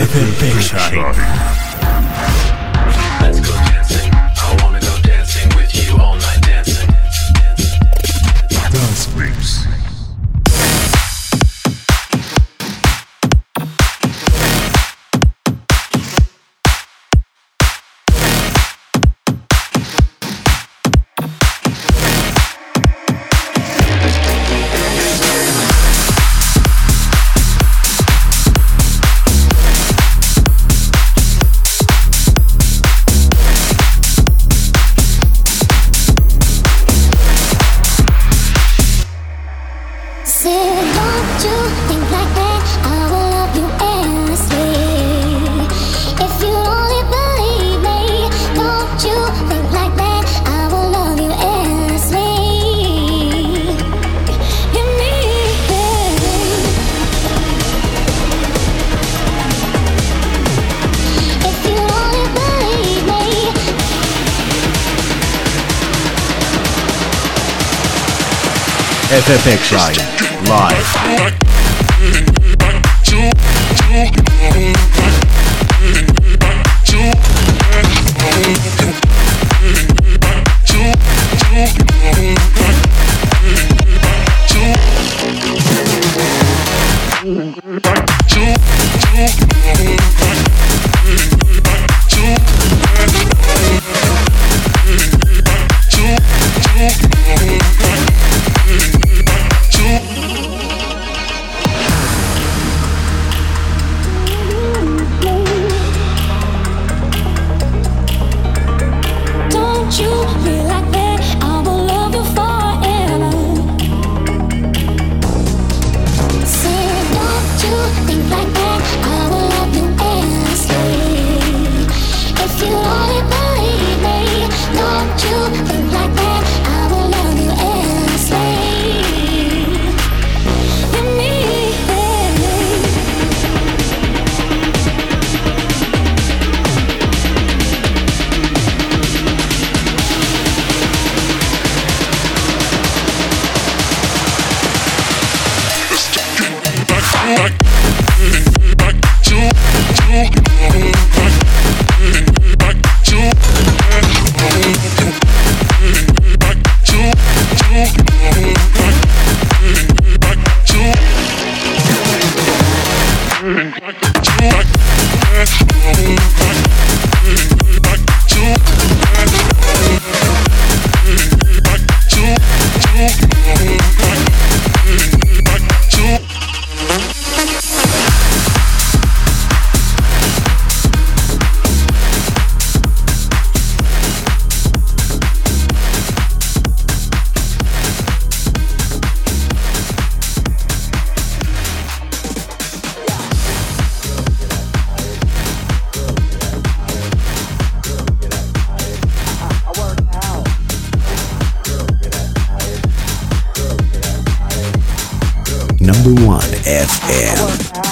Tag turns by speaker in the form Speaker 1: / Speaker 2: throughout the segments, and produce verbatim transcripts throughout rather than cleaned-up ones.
Speaker 1: F F X Shine.
Speaker 2: Let's go dancing. I wanna go dancing with you all night dancing.
Speaker 1: Dance Mix. F F X Shine live. Number one F M.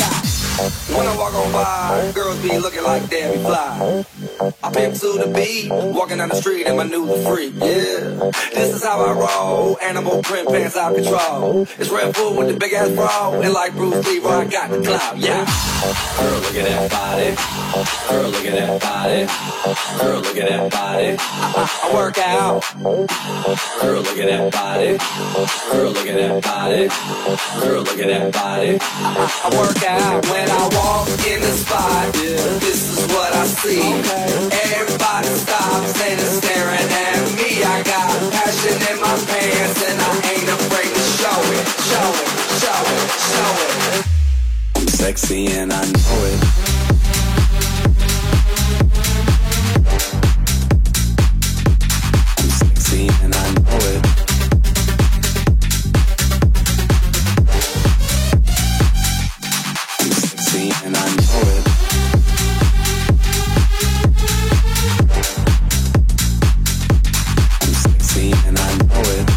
Speaker 3: When I walk on by, girls be looking like Debbie Fly. I pimp to the beat, walking down the street in my new freak, yeah. This is how I roll, animal print pants out control. It's Red Bull with the big ass bra, and like Bruce Lee, I got the clout, yeah. Girl, look at that body. Girl, look at that body. Girl, look at that body. I, I, I work out. Girl, look at that body. Girl, look at that body. Girl, look at that body. I, I, I work out when I walk in the spot. This is what I see. Everybody stops and is staring at me. I got passion in my pants and I ain't afraid to show it, show it, show it, show it. I'm sexy and I know it. I'm sexy and I know it. I'm sexy and I know it. I'm sexy and I know it.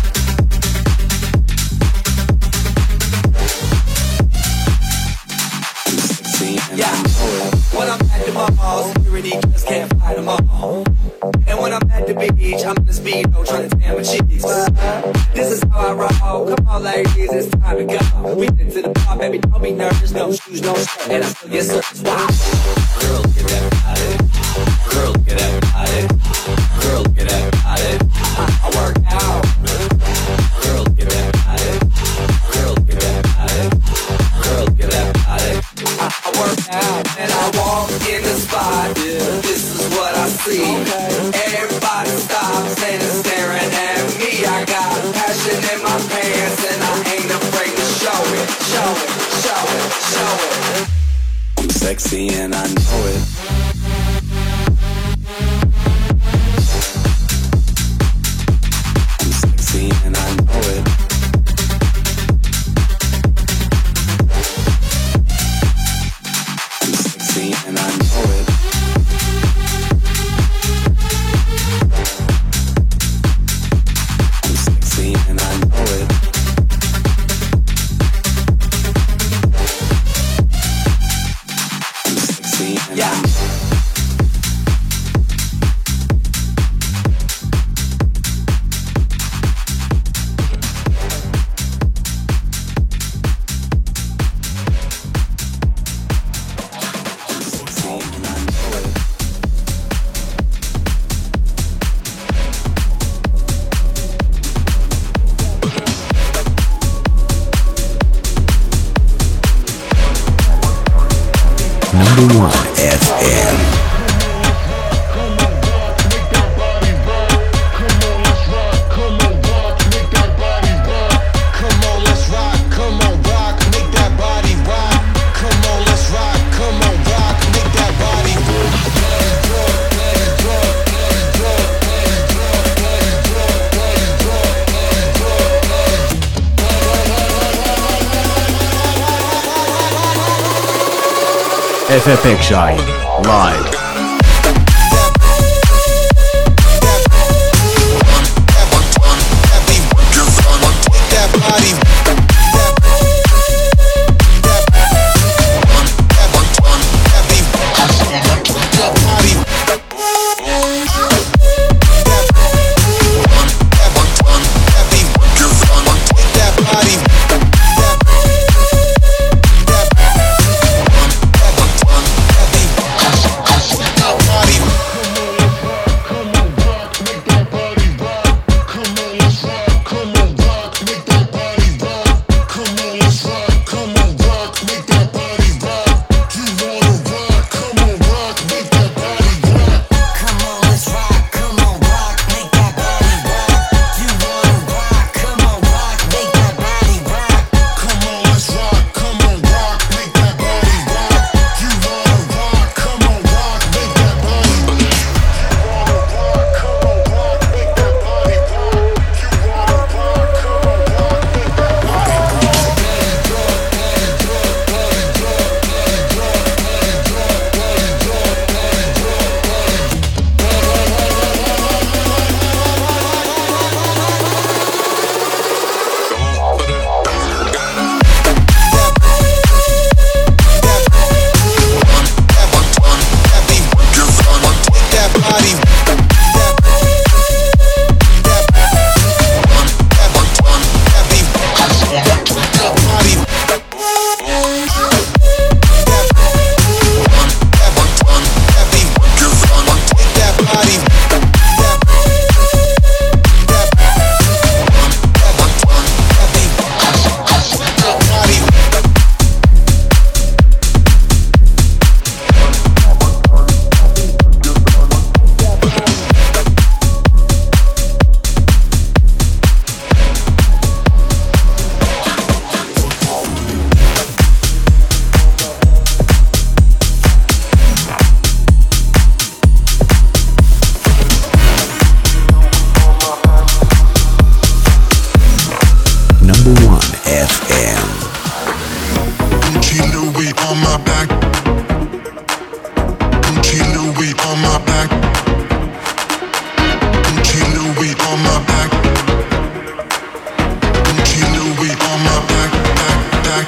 Speaker 3: I'm sexy and I know it. When I'm at the mall, pretty girls can't fight them all. And when I'm at the beach, I'm in the speedo trying to tan my cheeks. This is how I roll. Come on, ladies, it's time to go. We get to the bar, baby, don't be nervous. No shoes, no shirt, and I still get service. Wow. Girl, get that body. Girl, get that body. Girl, get that body. I, I work out. Girl, get that body. Girl, get that body. Girl, get that body. I, I work out and I walk in the spot. This is what I see. Everybody stops and is staring at me. I got passion in my pants and I ain't afraid to show it, show it, show it, show it. I'm sexy and I know it. I'm sexy and I know it. I'm sexy and I know it. I'm sexy and I know it. I'm sexy and yeah. I know it.
Speaker 1: Number one F M. F F X Shine live.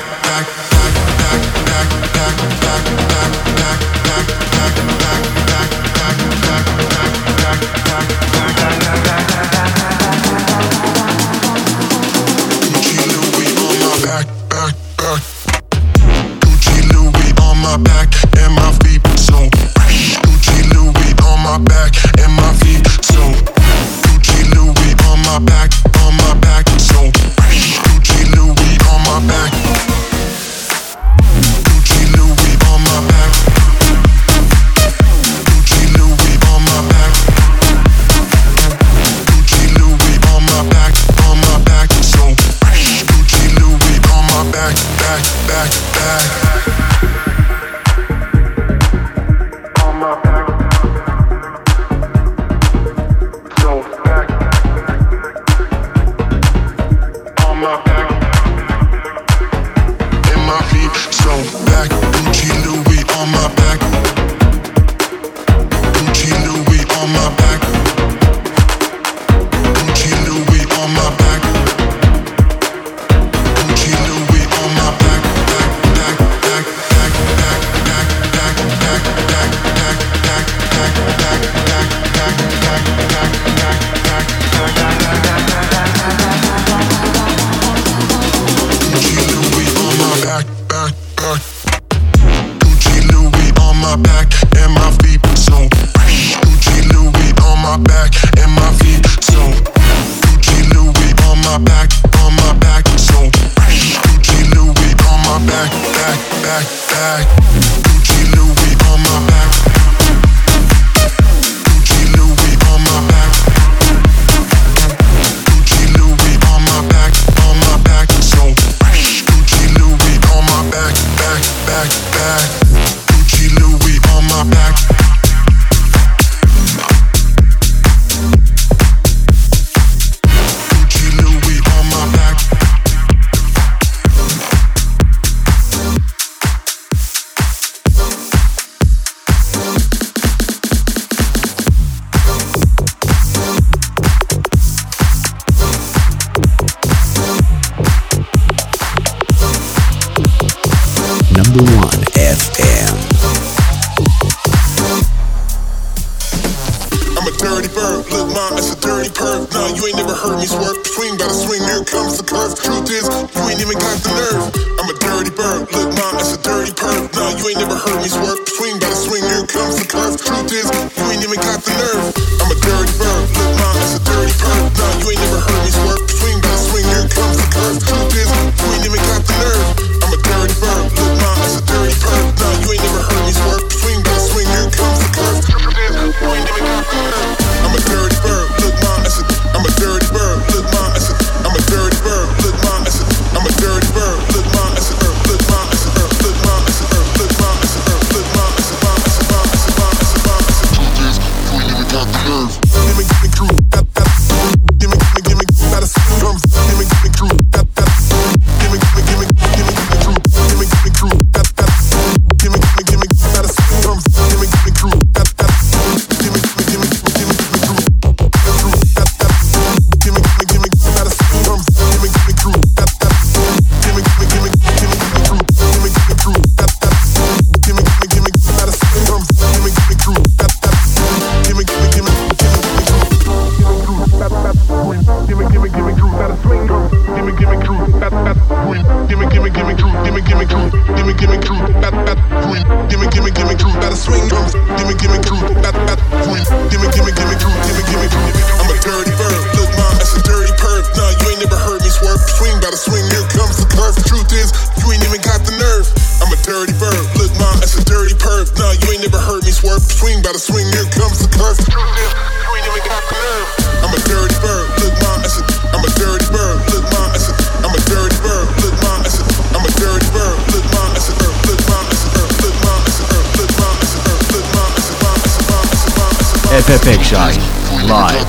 Speaker 4: back, back, back, back, back, back, back, back, back, back, back, my back and my feet so fresh. Gucci Louis on my back and my feet so Gucci Louis on my back, on my back so fresh. Gucci Louis on my back. Gucci Louis on my back. Gucci Louis on my back. Gucci Louis on my back, on my back so fresh. Gucci Louis on my back, back, back, back. On my back. So back. On my back. In my feet so back. Gucci Louis on my back. Gucci Louis on my back. Gucci Louis on my back. Gucci Louis on my back. Back, back, back, back, back, back, back, back, back, back, back, back, back, back, back, back, back, back, Gucci Louis on my back, back, back. Gucci Louis on my back and my feet so fresh. Gucci Louis on my back and my feet so Gucci Louis on my back, on my back so fresh. Gucci Louis on my back, back, back, back. Gucci Louis on my back. Gucci Louis on my back. Gucci Louis on my back, on my back so fresh. Gucci Louis on my back, back, back, back. Gucci Louis on my back. Gucci Louis on my back.
Speaker 1: Number one F M.
Speaker 4: I'm a dirty bird, look mom, that's a dirty perv. Nah, you ain't never heard me swerve. Swing by the swing, here comes the curve. Truth is, you ain't even got the nerve. I'm a dirty bird, look mom, that's a dirty perv. Nah, you ain't never heard me swerve. Swing by the swing, here comes the curve. Truth is, you ain't even got the nerve. I'm a dirty bird, look mom, that's a dirty perv. Nah, you ain't never heard me swerve. Swing by the swing, here comes the curve. Truth is, you ain't even got the nerve. I'm a dirty bird, look mom, that's a dirty perv. Nah, you ain't never heard me swerve. Swing by the swing, here comes the curve. Truth is, you ain't even got the nerve. I'm a dirty bird, look mom, that's a I'm a dirty bird, look mom, that's a I'm a dirty bird, look mom, that's a I'm a dirty bird, look mom, that's a look mom, that's a look mom, that's a look mom, that's a look mom, that's a mom, that's a mom, that's a mom, that's a mom, that's a truth is, you ain't even got the nerve. Give me, give me crew, that, that, give me, give me, give me, that is drums. Give me, give me crew, that, that, give me, give me, give me, give me, give me crew, give me, give me crew, that, that, give me, give me, give me, that is drums. Give me, give me crew, that, that, give me, give me, give me, give me, give me crew.
Speaker 1: F F X I live.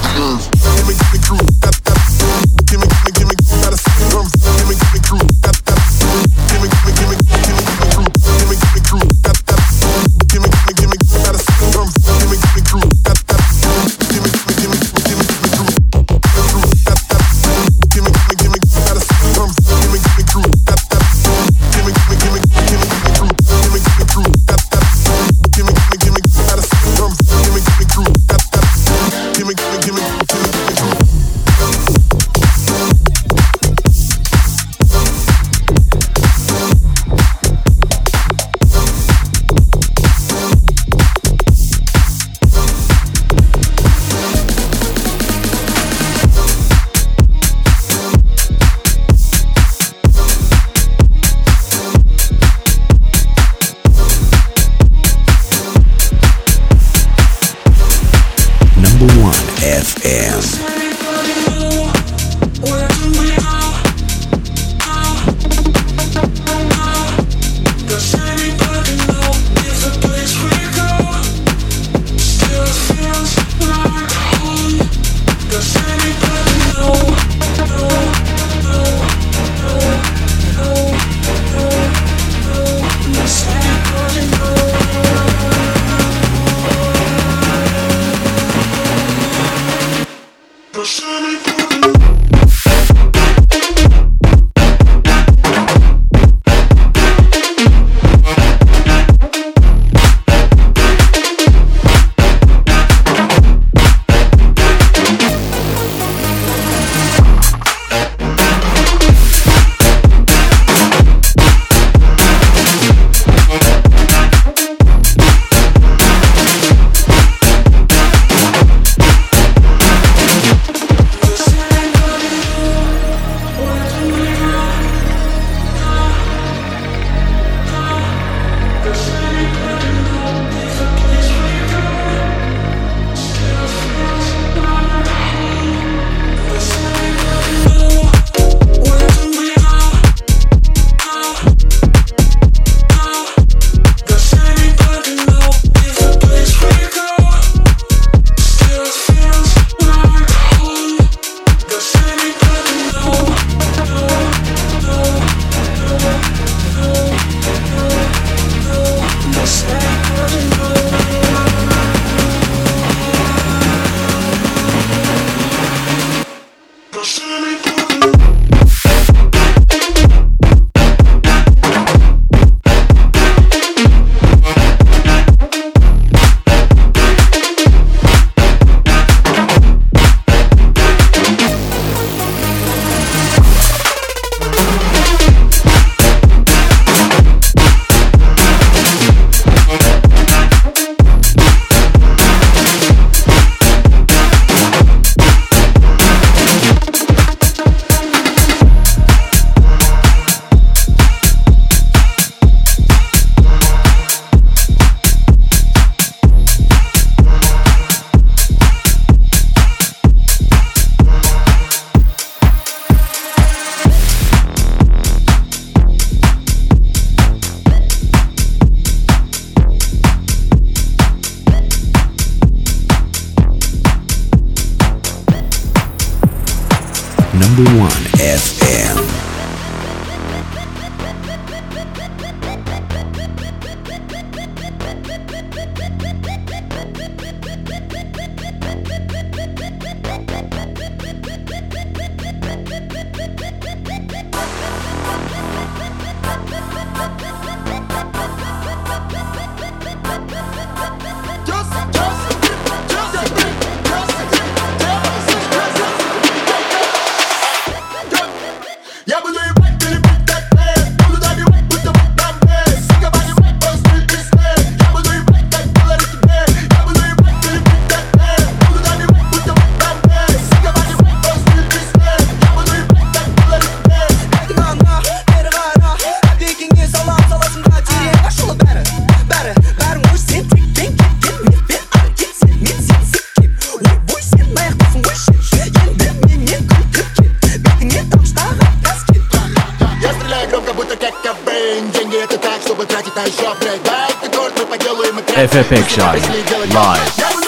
Speaker 5: чтобы тратить на еще апгрейд. Дай ты торт, мы поделаем экран.
Speaker 1: эф эф X Shine Live.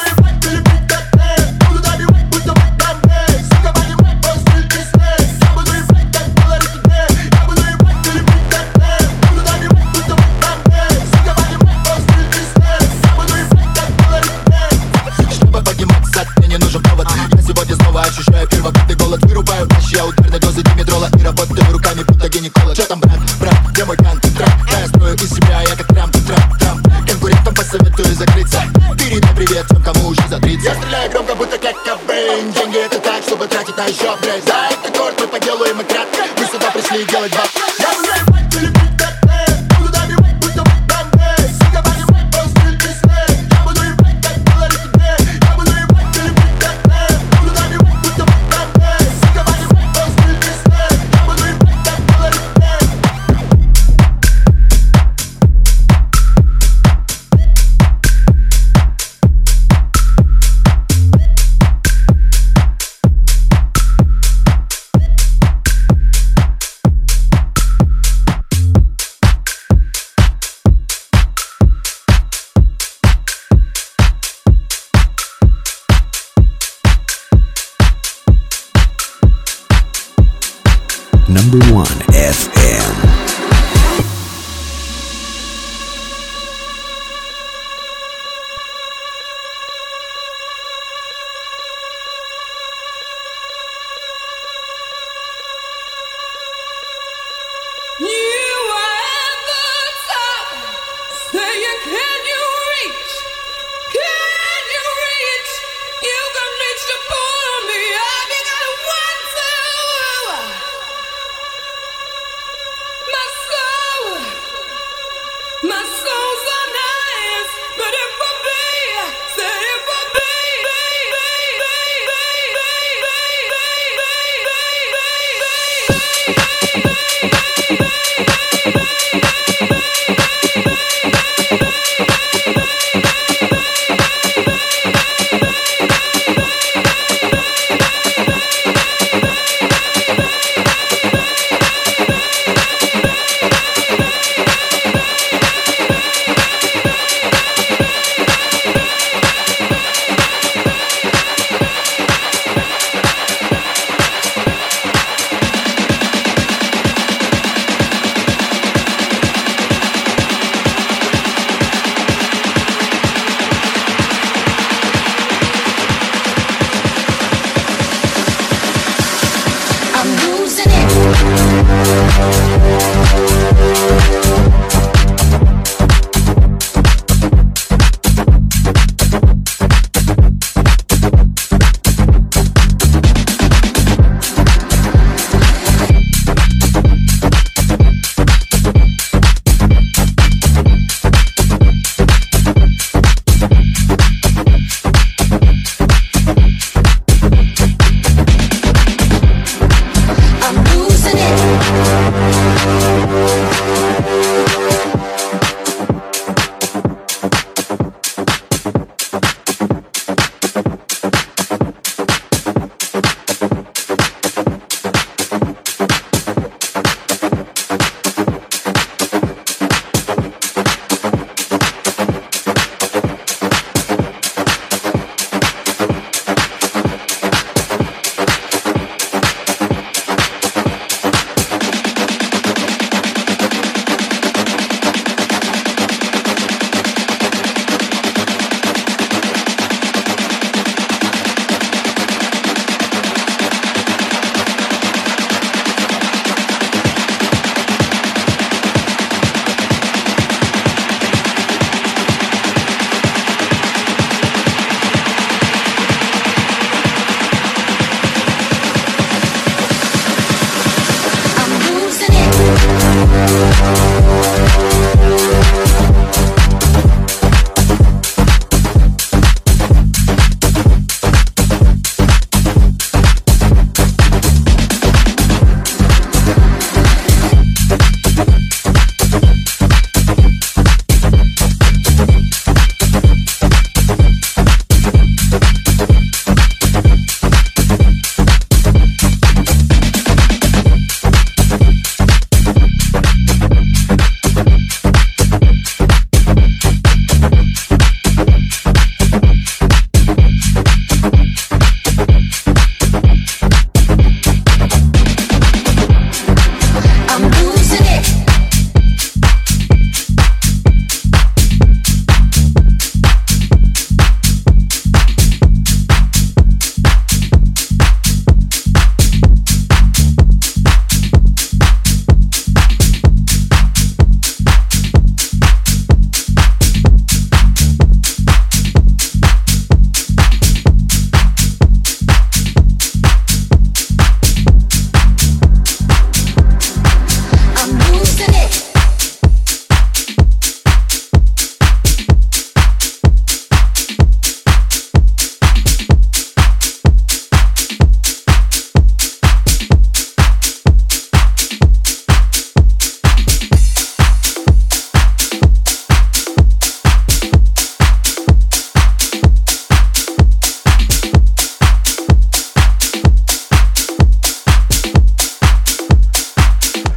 Speaker 5: Ощущаю первобытный голод, вырубаю плащ. Я ударной дозы димедрола и работаю руками, будто гинеколог. Чё там, брат, брат, где мой контракт? Да, я строю из себя, я как Трамп, Трамп, Трамп. Конкурентам посоветую закрыться. Передай привет тем, кому уже за тридцать. Я стреляю громко, будто как Кобейн. Деньги это так, чтобы тратить на еще апгрейд. За этот торт мы поделаем экран. Мы сюда пришли делать баб. Я умею файт или бить так нет. Буду добивать, будто бомбей. Сука, поднимай, по стиль Дисней. Я буду ебать, как доллары тебе. Я буду ебать или бить так нет. Буду добивать, будто бомбей. Сука, поднимай, по стиль Дисней. Я буду ебать, как доллары тебе.
Speaker 1: Number one эф эм.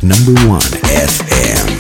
Speaker 1: Number one F M.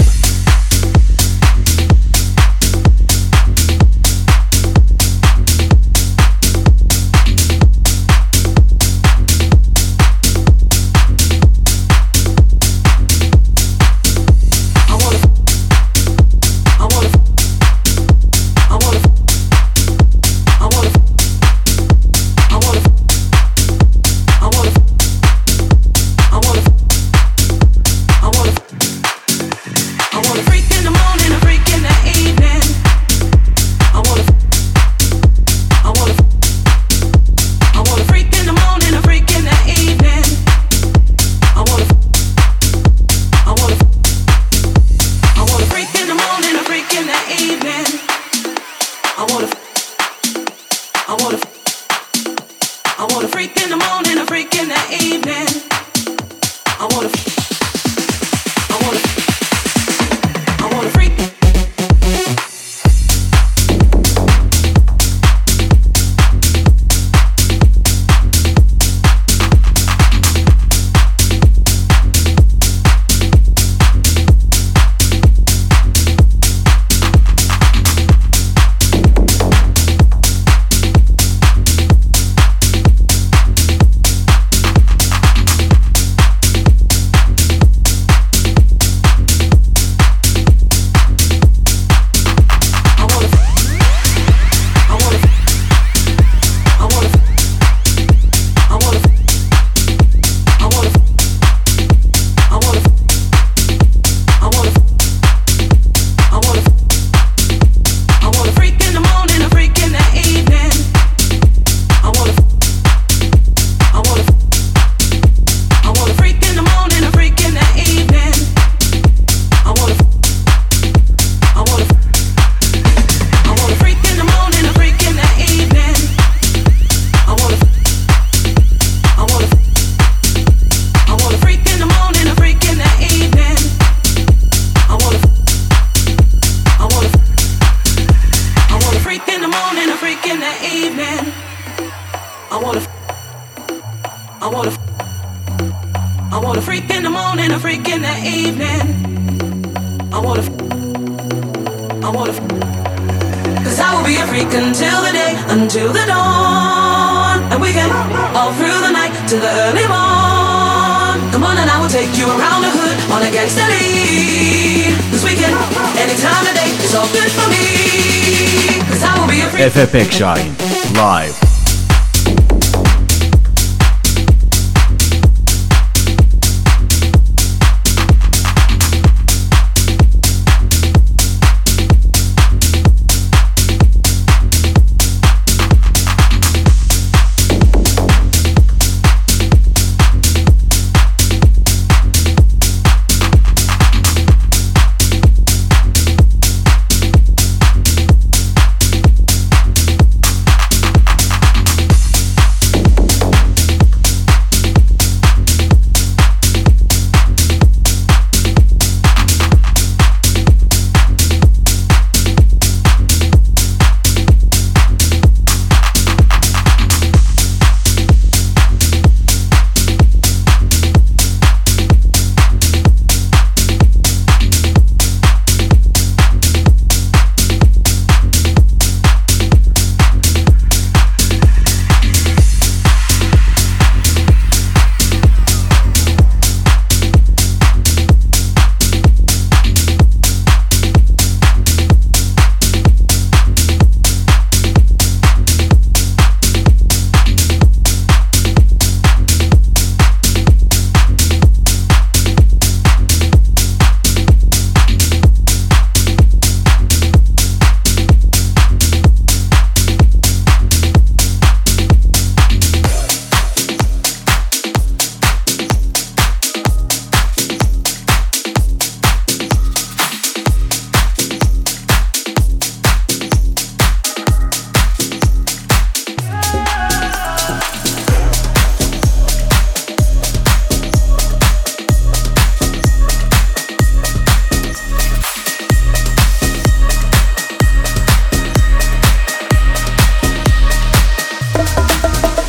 Speaker 1: Efe Pekşahin Live.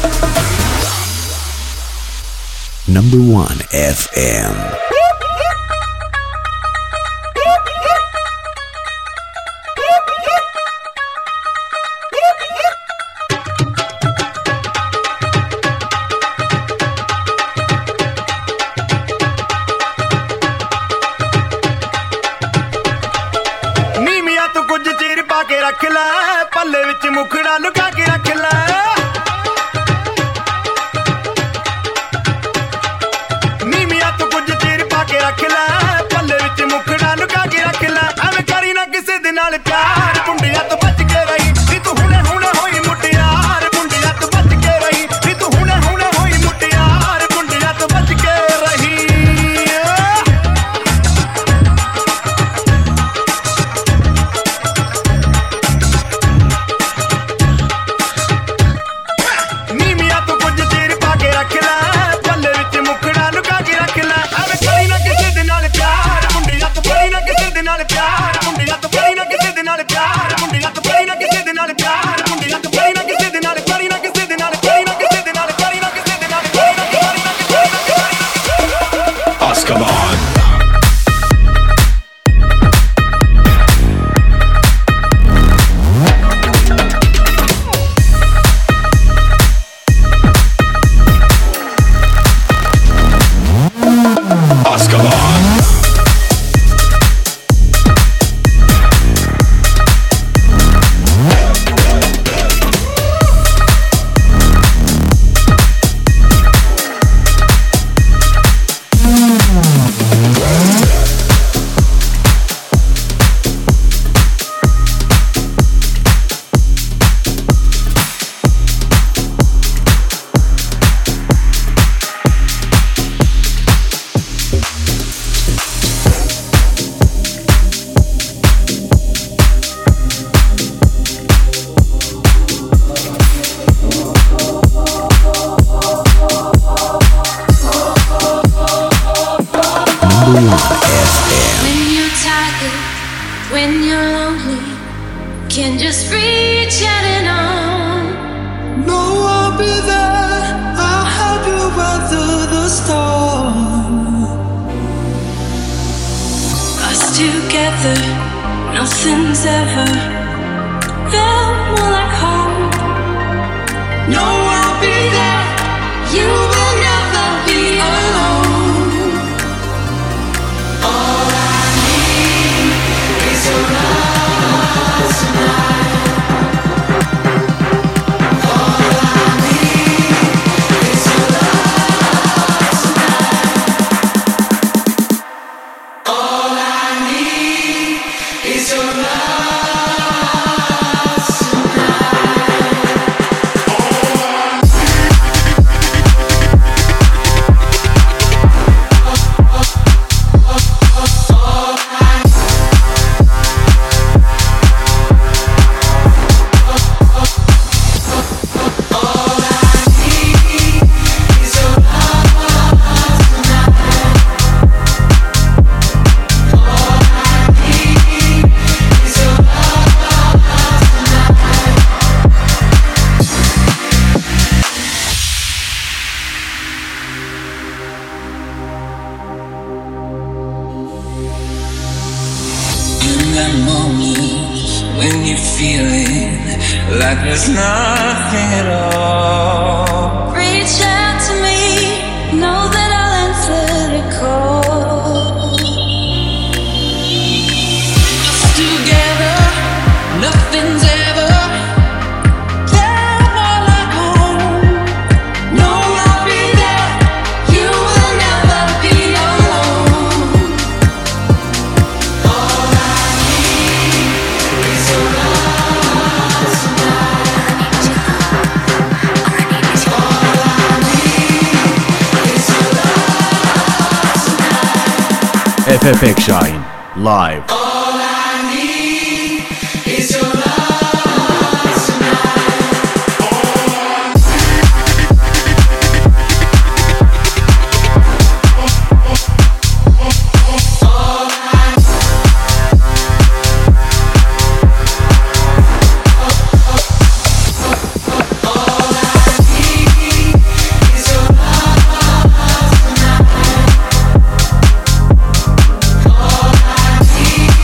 Speaker 1: Number one F M.
Speaker 6: ਰੱਖ ਲੈ ਪੱਲੇ ਵਿੱਚ ਮੁਖੜਾ ਲੁਕਾ ਕੇ ਰੱਖ ਲੈ ਨੀਵੀਆਂ ਤੂੰ ਕੁਝ ਚਿਰ ਪਾ ਕੇ ਰੱਖ ਲੈ ਪੱਲੇ ਵਿੱਚ ਮੁਖੜਾ ਲੁਕਾ ਕੇ ਰੱਖ ਲੈ ਐਵੇਂ ਕਰੀ ਨਾ ਕਿਸੇ ਦੇ ਨਾਲ ਪਿਆਰ ਮੁੰਡਿਆਂ ਤੋਂ ਬਚ ਕੇ ਰਹੀ ਵੀ ਤੂੰ ਹੁਣੇ ਹੁਣੇ ਹੋਈ ਮੁਟਿਆਰ ਮੁੰਡਿਆਂ ਤੋਂ ਬਚ ਕੇ ਰਹੀ ਵੀ ਤੂੰ ਹੁਣੇ ਹੁਣੇ ਹੋਈ ਮੁਟਿਆਰ ਮੁੰਡਿਆਂ ਤੋਂ ਬਚ ਕੇ ਰਹੀ ਨੀਵੀਆਂ ਤੂੰ ਕੁਝ ਚਿਰ ਪਾ ਕੇ ਰੱਖ ਲੈ ਪੱਲੇ ਵਿੱਚ ਮੁਖੜਾ ਲੁਕਾ ਕੇ ਰੱਖ ਲੈ ਐਵੇਂ ਕਰੀ ਨਾ ਕਿਸੇ ਦੇ ਨਾਲ ਪਿਆਰ ਮੁੰਡਿਆਂ ਤੋਂ ਕਰੀ ਨਾ ਕਿਸੇ ਦੇ ਨਾਲ ਪਿਆਰ ਮੁੰਡਿਆਂ ਤੋਂ ਕਰੀ ਨਾ ਕਿਸੇ ਦੇ ਨਾਲ ਪਿਆਰ ਮੁੰਡਿਆਂ ਤੋਂ ਕਰੀ ਨਾ ਕਿਸੇ ਦੇ ਨਾਲ ਪਿਆਰ ਮੁੰਡਿਆਂ ਤੋਂ ਕਰੀ ਨਾ ਕਿਸੇ ਦੇ ਨਾਲ ਕਰੀ ਨਾ ਕਿਸੇ ਦੇ ਨਾਲ ਕਰੀ ਨਾ ਕਿਸੇ ਦੇ ਨਾਲ ਕਰੀ ਨਾ ਕਿਸੇ ਦੇ ਨਾਲ ਕਰੀ ਨਾ ਕਿਸੇ ਦੇ ਨਾਲ
Speaker 2: Azkaban. Azkaban.
Speaker 7: When you're tired, when you're lonely, can just reach out and on.
Speaker 8: No, I'll be there. I'll help you weather the storm.
Speaker 7: Us together, nothing's ever felt more like home.
Speaker 8: No, I'll be there.
Speaker 7: You will never be alone.
Speaker 8: All I need is your love tonight. All I need is your love tonight. All I need is your love tonight. In that moment when you're feeling like there's nothing at all,
Speaker 7: Reach out to me, know that I'll answer the call.
Speaker 8: us together, nothing's ever felt more like home. No, I'll be there.
Speaker 7: You will never be alone.
Speaker 8: All I need is your love tonight. All I need is your love tonight.
Speaker 1: Efe Pekşahin Live.
Speaker 8: All I need is your love tonight.
Speaker 7: All I need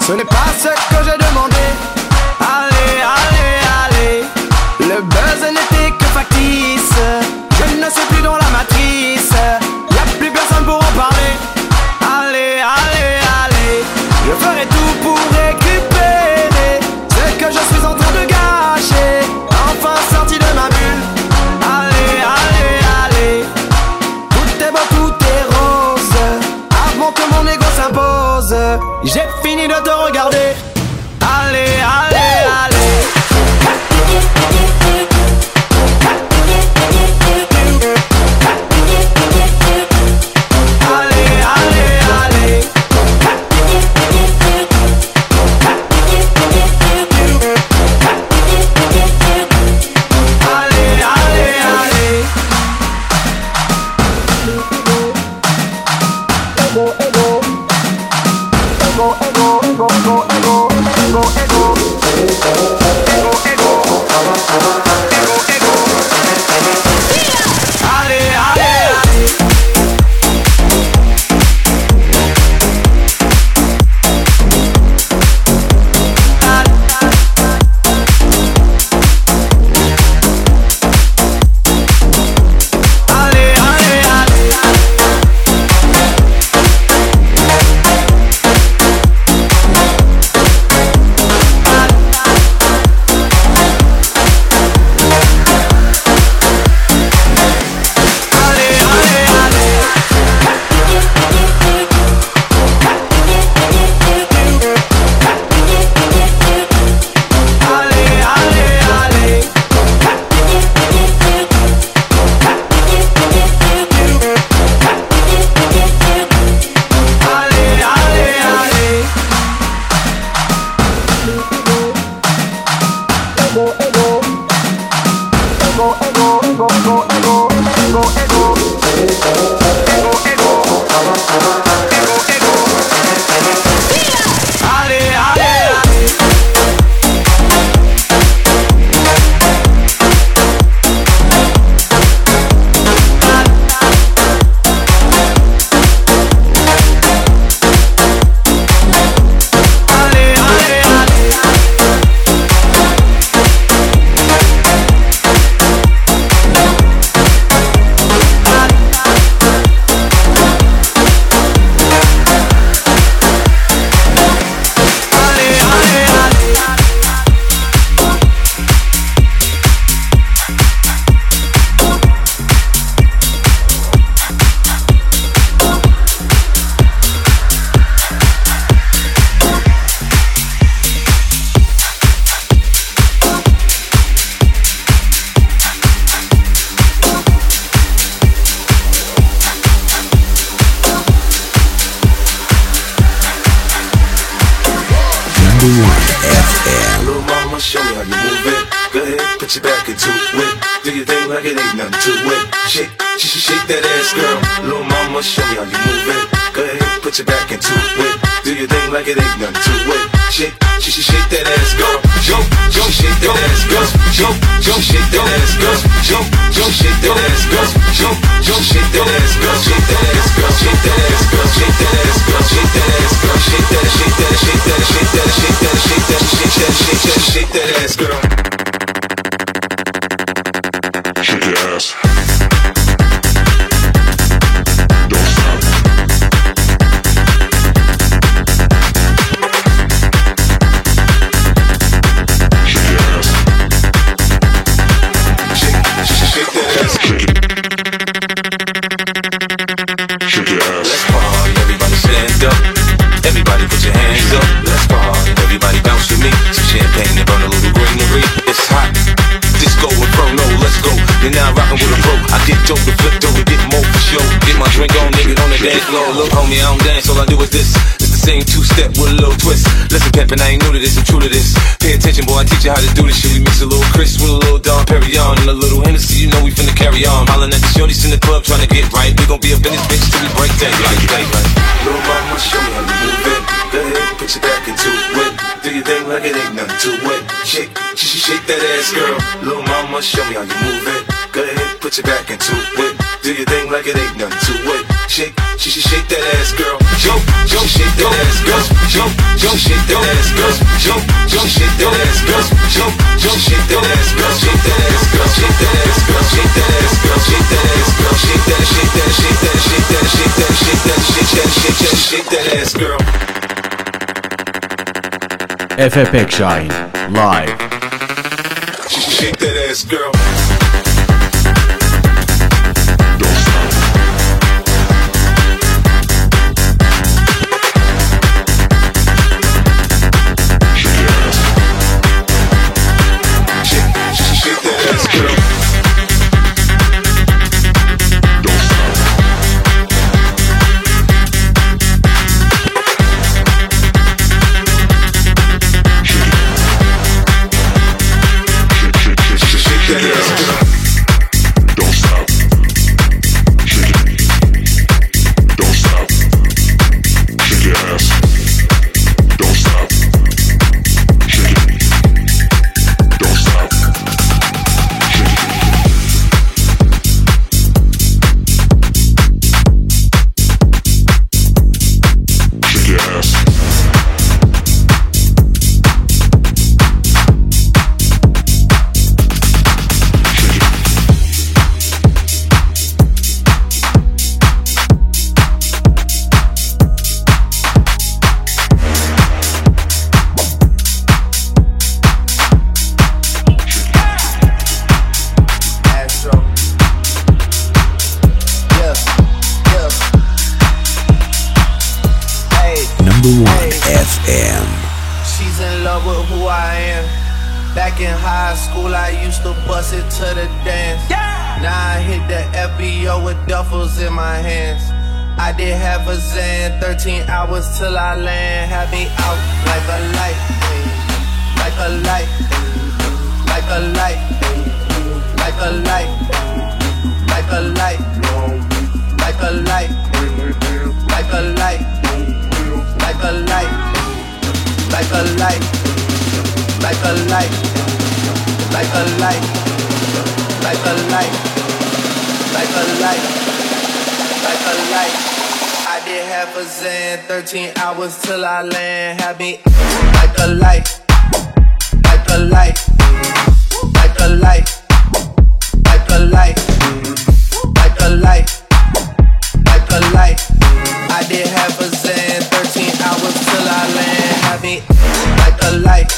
Speaker 9: ce n'est pas ce que j'ai demandé. Allez, allez, allez, le buzz n'était que factice. Je ne suis plus dans la matrice, y'a plus personne pour en parler. Allez, allez, allez, je ferai tout pour récupérer ce que je suis en train de gâcher, enfin sorti de ma bulle. Allez, allez, allez, tout est beau, tout est rose, avant que mon ego s'impose. J'ai fini de te regarder. Allez, allez, allez.
Speaker 10: Look, homie, I don't dance, all I do is this. It's the same two-step with a little twist. Listen, pimpin', I ain't new to this, I'm true to this. Pay attention, boy, I teach you how to do this shit. We mix a little Chris with a little Dom Perignon and a little Hennessy, you know we finna carry on. Hollin' at the shorties in the club trying to get right. We gon' be up in this bitch till we break that like that. Little mama, show me how you move it. Go ahead, put your back into it. Do your thing like it ain't nothing to it. Shake, shake, shake that ass, girl. Little mama, show me how you move it. Go ahead, put your back into it. Do your thing like it ain't nothing to it. shake, she should shake that ass, girl. Jump, jump, shake that ass, girl. Jump, jump, shake that ass, girl. Jump, jump, shake that ass, girl. Jump, jump, shake that ass, girl. Shake that ass, girl. Shake that ass, girl. Shake that ass, girl. Shake that ass, girl. Shake that, shake that, shake that, shake that, shake that, shake that, shake that, shake that, shake that ass, girl.
Speaker 1: Efe Pekşahin live.
Speaker 10: Shake that ass, girl.
Speaker 9: Till I land, have me out like a light, like a light, like a light, like a light, like a light, like a light, like a light, like a light, like a light, like a light, like a light, like a light, like a light, like a light. I did half a Zan, thirteen hours till I land. Had me like a light, like a light, like a light, like a light, like a light, like a light. I did half a Zan, thirteen hours till I land. Had me like a light,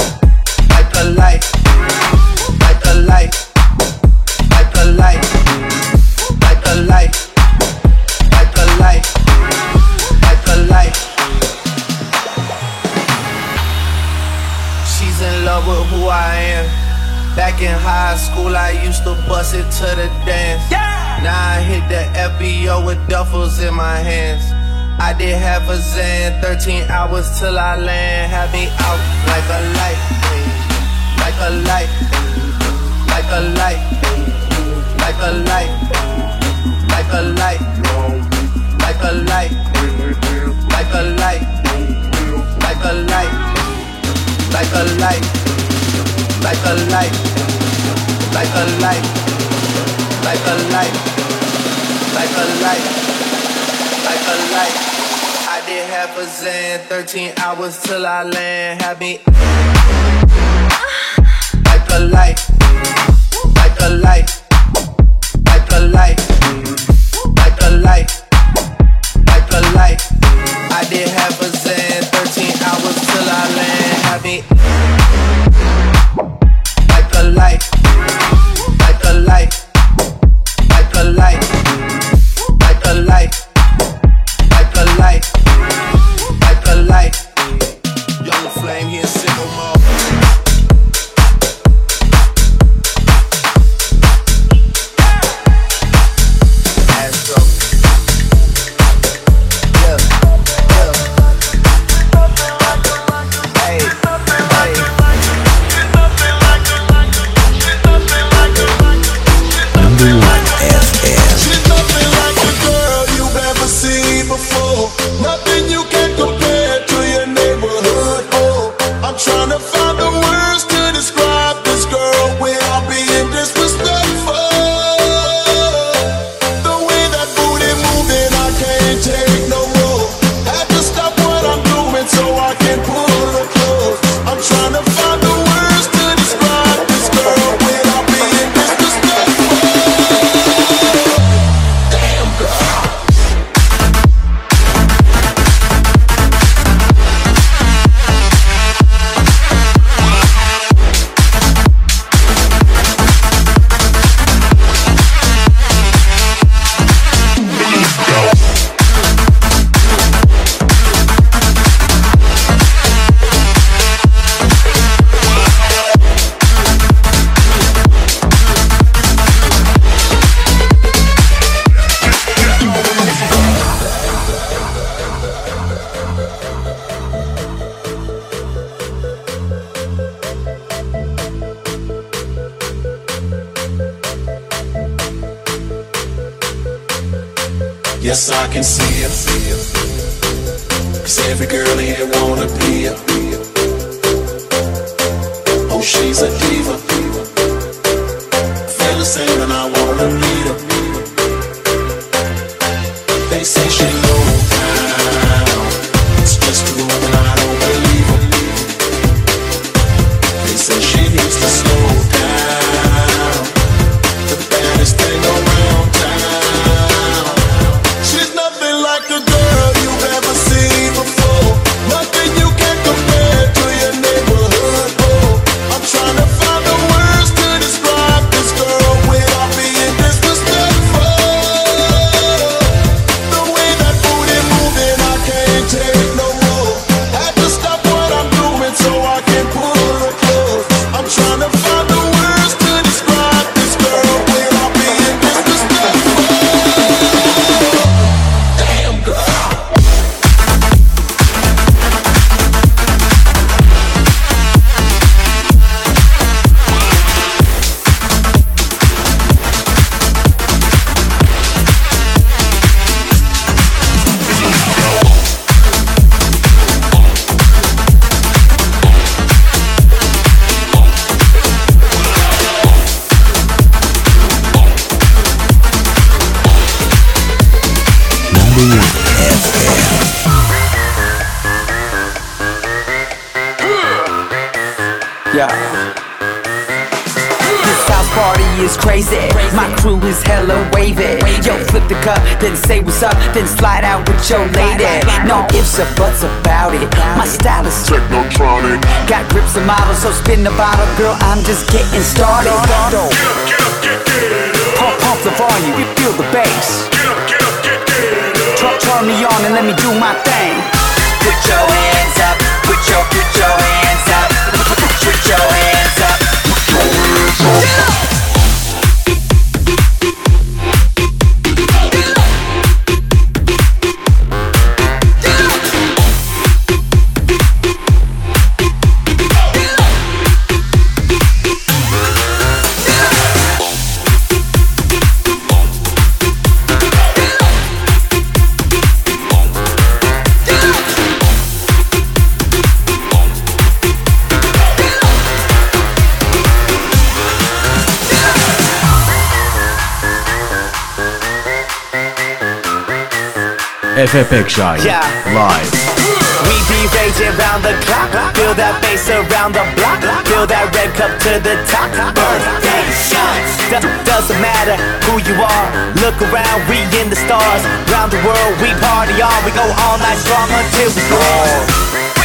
Speaker 9: like a light, like a light, like a light, like a light, like a light. Light. She's in love with who I am. Back in high school, I used to bust it to the dance. Yeah. Now I hit the F B O with duffels in my hands. I did half a Zan, thirteen hours till I land. Had me out like a light, like a light, like a light, like a light, like a light, like a light. Like a light, like a light, like a light, like a light, like a light, like a light, like a light, like a light. I did half a Zan, thirteen hours till I land. Had me like a light, like a light, like a light, like a light, like a light. I did half a Zan, thirteen hours till I land. Had me like a light, like a light, like a light, like a light, like a light, like a light. Young Flame here in single mode. Astro.
Speaker 11: Nothing you can compare to your neighborhood. Oh, I'm trying to find
Speaker 2: Yes, I can see it. Cause every girl here wanna be a. Oh, she's a diva. Feel the same and I wanna meet her. They say she low down. It's just a rumor and I don't believe her. They say she needs to slow down. The baddest thing around town. She's nothing like a girl you've ever seen before. Nothing you can compare to your neighborhood. Oh, I'm trying to find the words to describe this girl without being disrespectful. The way that booty moving, I can't take no more. Had to stop what I'm doing so I can pull her close. I'm trying to find the words to describe this girl without being disrespectful. Damn girl.
Speaker 9: Yeah. This house party is crazy. My crew is hella wavy. Yo, flip the cup, then say what's up, then slide out with your lady. No ifs or buts about it. My style is technotronic. Got grips and models, so spin the bottle, girl. I'm just getting started. Pump, pump the volume, you feel the bass. Turn, turn me on and let me do my thing. Put your hands up, put your, put your hands up, put your hands up, put your hands up.
Speaker 1: Efe Pekşahin
Speaker 9: Yeah.
Speaker 1: live.
Speaker 9: We be raging round the clock. Feel that bass around the block. Feel that red cup to the top. Birthday shots. Do- doesn't matter who you are. Look around, we in the stars. Round the world, we party on. We go all night strong until we fall.